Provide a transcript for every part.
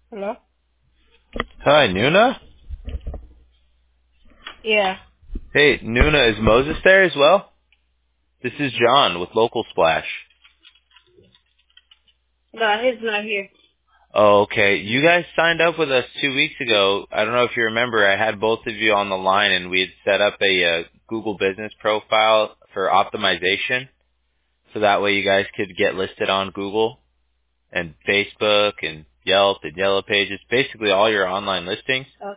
Hello? Hi, Nuna. Yeah. Hey, Nuna, is Moses there as well? This is John with Local Splash. No, he's not here. Oh, okay. You guys signed up with us 2 weeks ago. I don't know if you remember. I had both of you on the line, and we had set up a Google Business profile for optimization, so that way you guys could get listed on Google and Facebook and Yelp and Yellow Pages, basically all your online listings. Oh,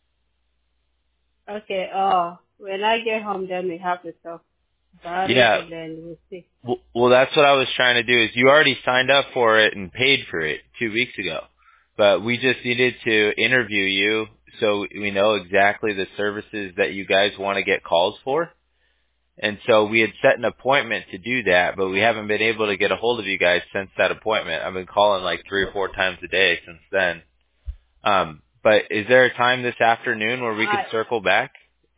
okay. When I get home, then we have to talk about it, Yeah, and then we'll see. well, that's what I was trying to do. Is you already signed up for it and paid for it 2 weeks ago, but we just needed to interview you so we know exactly the services that you guys want to get calls for. And so we had set an appointment to do that, but we haven't been able to get a hold of you guys since that appointment. I've been calling like 3 or 4 times a day since then. But is there a time this afternoon where we could circle back?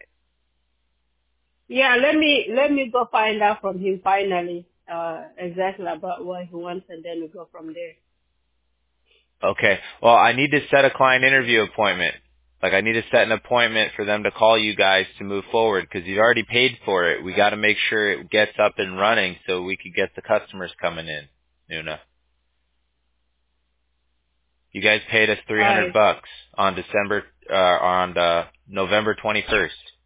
Yeah, let me go find out from him finally, exactly about what he wants, and then we go from there. Okay. Well, I need to set a client interview appointment. Like, I need to set an appointment for them to call you guys to move forward because you've already paid for it. We got to make sure it gets up and running so we could get the customers coming in. Nuna, you guys paid us Alright. $300 on November 21st.